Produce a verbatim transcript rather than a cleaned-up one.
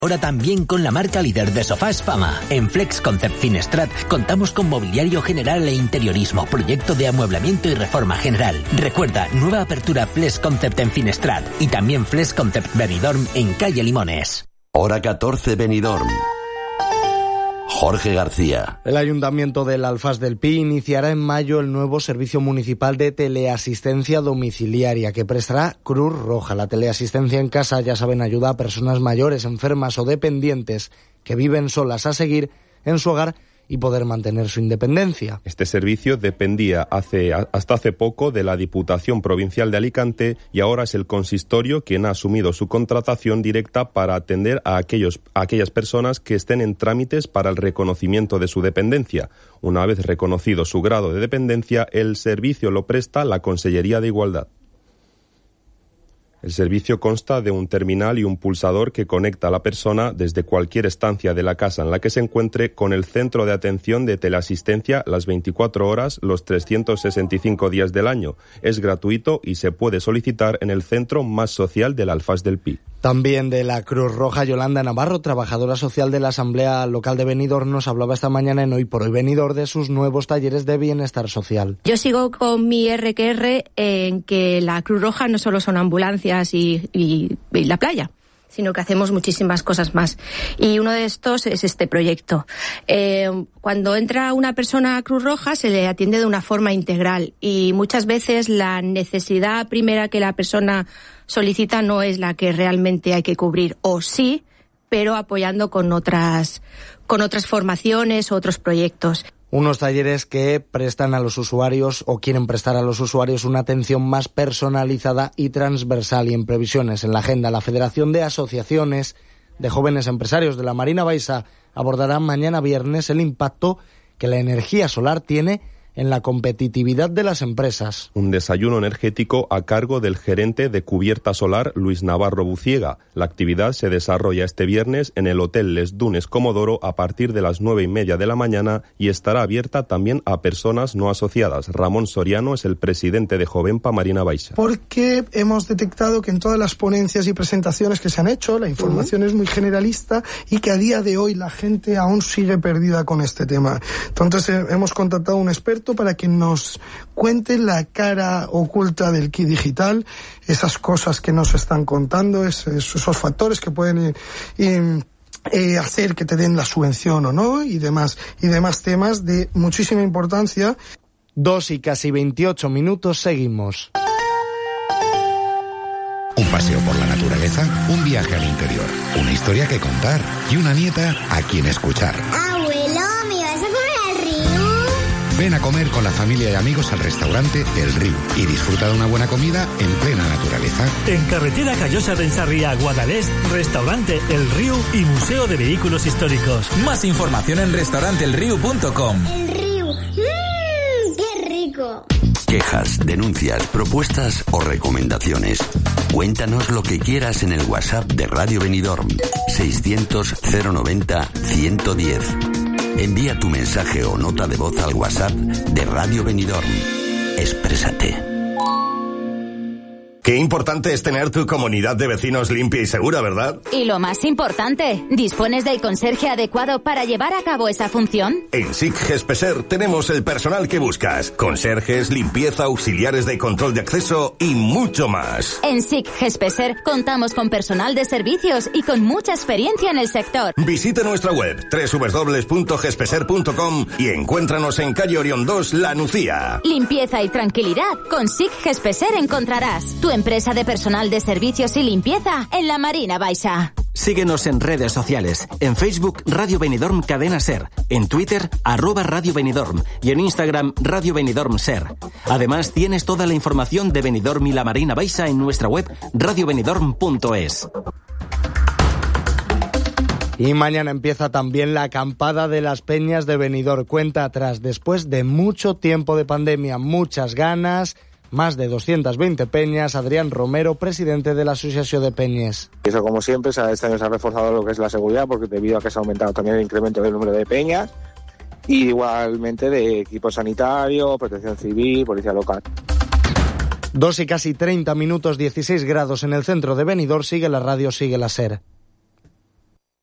Ahora también con la marca líder de sofás Fama. En Flex Concept Finestrat contamos con mobiliario general e interiorismo, proyecto de amueblamiento y reforma general. Recuerda, nueva apertura Flex Concept en Finestrat y también Flex Concept Benidorm en calle Limones. Hora catorce Benidorm. Jorge García. El Ayuntamiento del Alfaz del Pi iniciará en mayo el nuevo servicio municipal de teleasistencia domiciliaria que prestará Cruz Roja. La teleasistencia en casa, ya saben, ayuda a personas mayores, enfermas o dependientes que viven solas a seguir en su hogar y poder mantener su independencia. Este servicio dependía hace, hasta hace poco de la Diputación Provincial de Alicante y ahora es el consistorio quien ha asumido su contratación directa para atender a, aquellos, a aquellas personas que estén en trámites para el reconocimiento de su dependencia. Una vez reconocido su grado de dependencia, el servicio lo presta la Consellería de Igualdad. El servicio consta de un terminal y un pulsador que conecta a la persona desde cualquier estancia de la casa en la que se encuentre con el centro de atención de teleasistencia las veinticuatro horas, los trescientos sesenta y cinco días del año. Es gratuito y se puede solicitar en el centro más social del Alfaz del Pi. También de la Cruz Roja, Yolanda Navarro, trabajadora social de la Asamblea Local de Benidorm, nos hablaba esta mañana en Hoy por Hoy Benidorm de sus nuevos talleres de bienestar social. Yo sigo con mi erre que erre en que la Cruz Roja no solo son ambulancias y, y, y la playa, sino que hacemos muchísimas cosas más. Y uno de estos es este proyecto. Eh, cuando entra una persona a Cruz Roja se le atiende de una forma integral y muchas veces la necesidad primera que la persona solicita no es la que realmente hay que cubrir, o sí, pero apoyando con otras, con otras formaciones o otros proyectos. Unos talleres que prestan a los usuarios o quieren prestar a los usuarios una atención más personalizada y transversal. Y en previsiones en la agenda, la Federación de Asociaciones de Jóvenes Empresarios de la Marina Baixa abordará mañana viernes el impacto que la energía solar tiene en la competitividad de las empresas. Un desayuno energético a cargo del gerente de Cubierta Solar, Luis Navarro Buciega. La actividad se desarrolla este viernes en el Hotel Les Dunes Comodoro a partir de las nueve y media de la mañana y estará abierta también a personas no asociadas. Ramón Soriano es el presidente de Jovenpa Marina Baixa. Porque hemos detectado que en todas las ponencias y presentaciones que se han hecho, la información uh-huh. es muy generalista y que a día de hoy la gente aún sigue perdida con este tema. Entonces eh, hemos contactado a un experto para que nos cuente la cara oculta del kit digital, esas cosas que nos están contando, esos, esos factores que pueden ir, ir, eh, hacer que te den la subvención o no, y demás, y demás temas de muchísima importancia. Dos y casi veintiocho minutos, seguimos. Un paseo por la naturaleza, un viaje al interior, una historia que contar y una nieta a quien escuchar. Abuelo, ¿me vas a comer al río? Ven a comer con la familia y amigos al restaurante El Río y disfruta de una buena comida en plena naturaleza. En carretera Callosa de Ensarría, Guadalest, restaurante El Río y Museo de Vehículos Históricos. Más información en restaurante el río punto com. El Río, mmm, qué rico. Quejas, denuncias, propuestas o recomendaciones. Cuéntanos lo que quieras en el WhatsApp de Radio Benidorm seiscientos cero noventa ciento diez. Envía tu mensaje o nota de voz al WhatsApp de Radio Benidorm. Exprésate. Qué importante es tener tu comunidad de vecinos limpia y segura, ¿verdad? Y lo más importante, ¿dispones del conserje adecuado para llevar a cabo esa función? En S I C Gespeser tenemos el personal que buscas. Conserjes, limpieza, auxiliares de control de acceso y mucho más. En S I C Gespeser contamos con personal de servicios y con mucha experiencia en el sector. Visita nuestra web doble u doble u doble u punto gespeser punto com y encuéntranos en calle Orión dos, La Nucía. Limpieza y tranquilidad con S I C Gespeser encontrarás. Tu empresa de personal de servicios y limpieza en la Marina Baixa. Síguenos en redes sociales. En Facebook, Radio Benidorm Cadena Ser. En Twitter, arroba Radio Benidorm. Y en Instagram, Radio Benidorm Ser. Además, tienes toda la información de Benidorm y la Marina Baixa en nuestra web radio benidorm punto es. Y mañana empieza también la acampada de las Peñas de Benidorm. Cuenta atrás, después de mucho tiempo de pandemia, muchas ganas. Más de doscientas veinte peñas. Adrián Romero, presidente de la Asociación de Peñes. Eso, como siempre, este año se ha reforzado lo que es la seguridad, porque debido a que se ha aumentado también el incremento del número de peñas, y igualmente de equipo sanitario, protección civil, policía local. Dos y casi treinta minutos, dieciséis grados en el centro de Benidorm. Sigue la radio, sigue la SER.